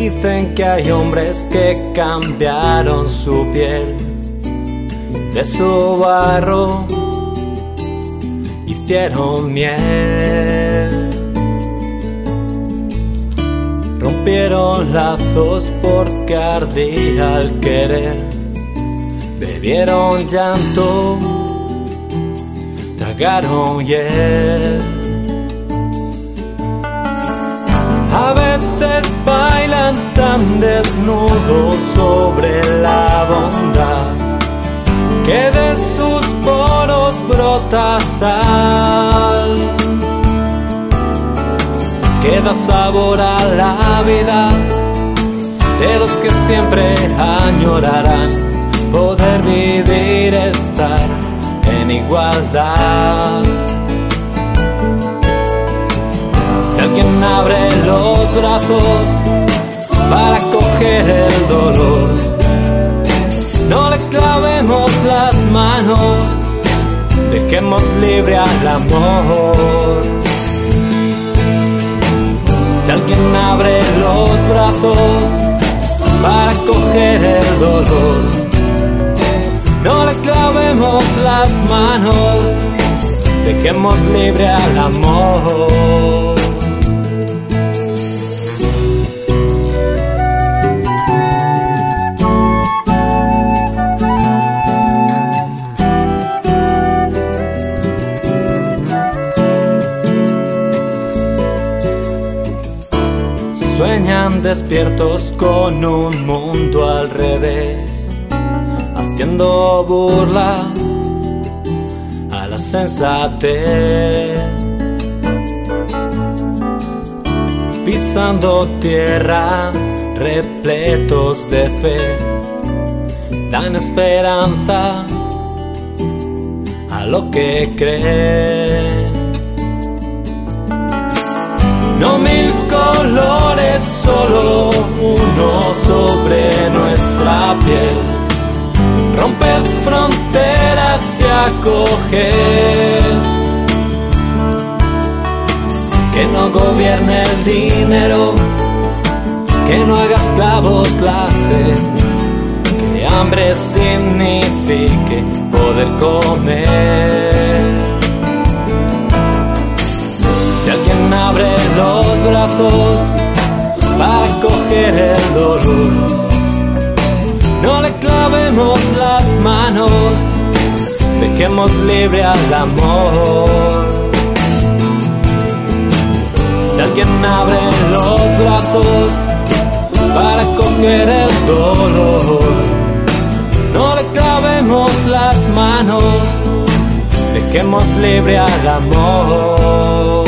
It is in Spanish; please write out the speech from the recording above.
Dicen que hay hombres que cambiaron su piel, de su barro hicieron miel. Rompieron lazos porque ardía el querer, bebieron llanto, tragaron hiel. A veces bailan tan desnudos sobre la bondad que de sus poros brota sal, que da sabor a la vida, de los que siempre añorarán poder vivir, estar en igualdad. Si alguien abre los brazos para coger el dolor, no le clavemos las manos, dejemos libre al amor. Si alguien abre los brazos para coger el dolor, no le clavemos las manos, dejemos libre al amor. Sueñan despiertos con un mundo al revés, haciendo burla a la sensatez, pisando tierra repletos de fe, dan esperanza a lo que creen. No mil colores, solo uno sobre nuestra piel. Romper fronteras y acoger. Que no gobierne el dinero, que no haga esclavos la sed, que hambre signifique poder comer. Si alguien abre los brazos para coger el dolor, no le clavemos las manos, dejemos libre al amor. Si alguien abre los brazos para coger el dolor, no le clavemos las manos, dejemos libre al amor.